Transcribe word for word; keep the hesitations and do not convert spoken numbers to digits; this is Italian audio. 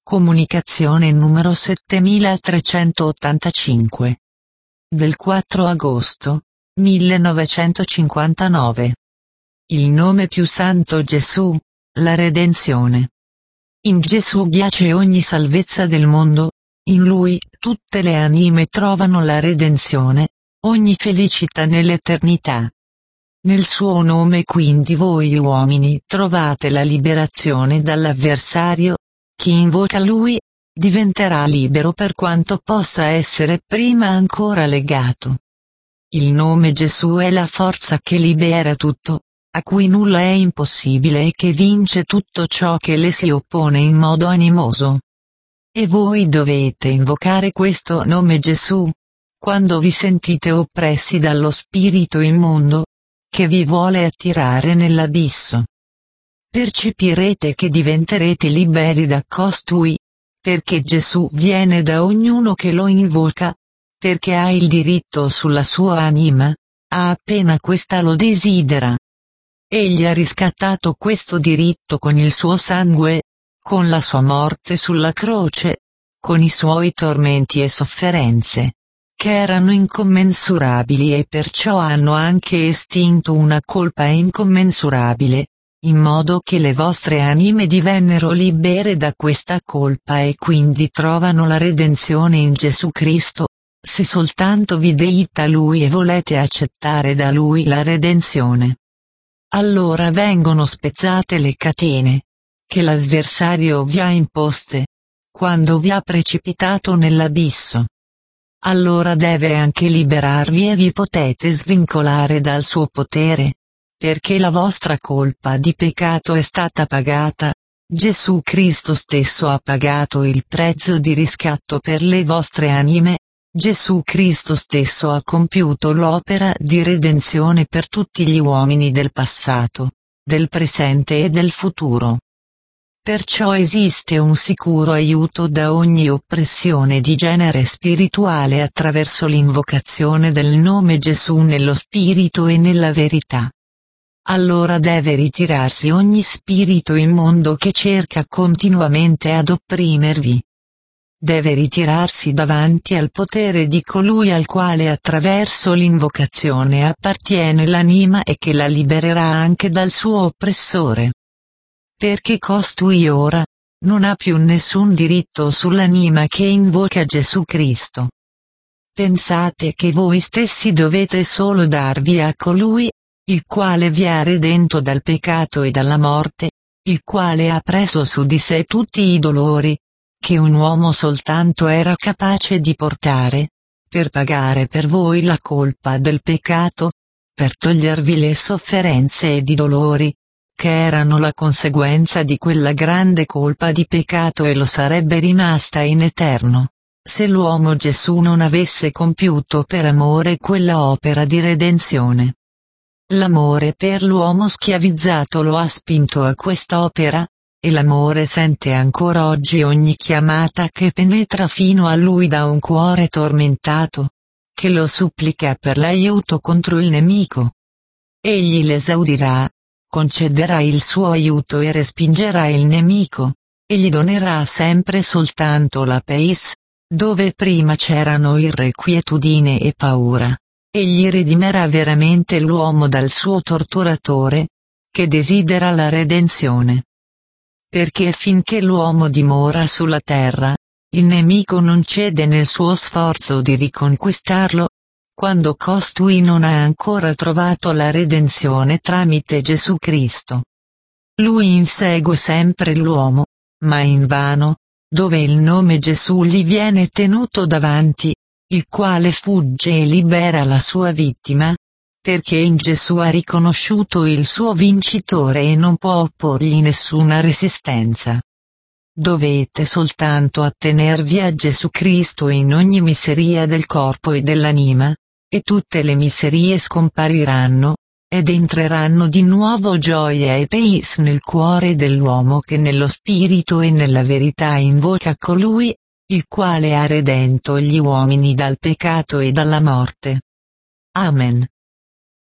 Comunicazione numero setemilatrecentottantacinque. Del quattro agosto millenovecentocinquantanove. Il nome più santo Gesù, la redenzione. In Gesù giace ogni salvezza del mondo, in Lui tutte le anime trovano la redenzione, ogni felicità nell'eternità. Nel suo nome quindi voi uomini trovate la liberazione dall'avversario. Chi invoca Lui, diventerà libero per quanto possa essere prima ancora legato. Il nome Gesù è la forza che libera tutto, a cui nulla è impossibile e che vince tutto ciò che le si oppone in modo animoso. E voi dovete invocare questo nome Gesù, quando vi sentite oppressi dallo spirito immondo, che vi vuole attirare nell'abisso. Percepirete che diventerete liberi da costui, perché Gesù viene da ognuno che lo invoca, perché ha il diritto sulla sua anima, a appena questa lo desidera. Egli ha riscattato questo diritto con il suo sangue, con la sua morte sulla croce, con i suoi tormenti e sofferenze, che erano incommensurabili e perciò hanno anche estinto una colpa incommensurabile, in modo che le vostre anime divennero libere da questa colpa e quindi trovano la redenzione in Gesù Cristo, se soltanto vi deita Lui e volete accettare da Lui la redenzione. Allora vengono spezzate le catene, che l'avversario vi ha imposte, quando vi ha precipitato nell'abisso. Allora deve anche liberarvi e vi potete svincolare dal suo potere, perché la vostra colpa di peccato è stata pagata, Gesù Cristo stesso ha pagato il prezzo di riscatto per le vostre anime, Gesù Cristo stesso ha compiuto l'opera di redenzione per tutti gli uomini del passato, del presente e del futuro. Perciò esiste un sicuro aiuto da ogni oppressione di genere spirituale attraverso l'invocazione del nome Gesù nello spirito e nella verità. Allora deve ritirarsi ogni spirito immondo che cerca continuamente ad opprimervi. Deve ritirarsi davanti al potere di colui al quale attraverso l'invocazione appartiene l'anima e che la libererà anche dal suo oppressore. Perché costui ora non ha più nessun diritto sull'anima che invoca Gesù Cristo. Pensate che voi stessi dovete solo darvi a colui, il quale vi ha redento dal peccato e dalla morte, il quale ha preso su di sé tutti i dolori, che un uomo soltanto era capace di portare, per pagare per voi la colpa del peccato, per togliervi le sofferenze ed i dolori, che erano la conseguenza di quella grande colpa di peccato e lo sarebbe rimasta in eterno, se l'uomo Gesù non avesse compiuto per amore quella opera di redenzione. L'amore per l'uomo schiavizzato lo ha spinto a quest'opera, e l'amore sente ancora oggi ogni chiamata che penetra fino a lui da un cuore tormentato, che lo supplica per l'aiuto contro il nemico. Egli l'esaudirà, concederà il suo aiuto e respingerà il nemico, e gli donerà sempre soltanto la pace, dove prima c'erano irrequietudine e paura. Egli redimerà veramente l'uomo dal suo torturatore, che desidera la redenzione. Perché finché l'uomo dimora sulla terra, il nemico non cede nel suo sforzo di riconquistarlo, quando costui non ha ancora trovato la redenzione tramite Gesù Cristo. Lui insegue sempre l'uomo, ma invano, dove il nome Gesù gli viene tenuto davanti, il quale fugge e libera la sua vittima, perché in Gesù ha riconosciuto il suo vincitore e non può opporgli nessuna resistenza. Dovete soltanto attenervi a Gesù Cristo in ogni miseria del corpo e dell'anima, e tutte le miserie scompariranno, ed entreranno di nuovo gioia e pace nel cuore dell'uomo che nello spirito e nella verità invoca colui, il quale ha redento gli uomini dal peccato e dalla morte. Amen.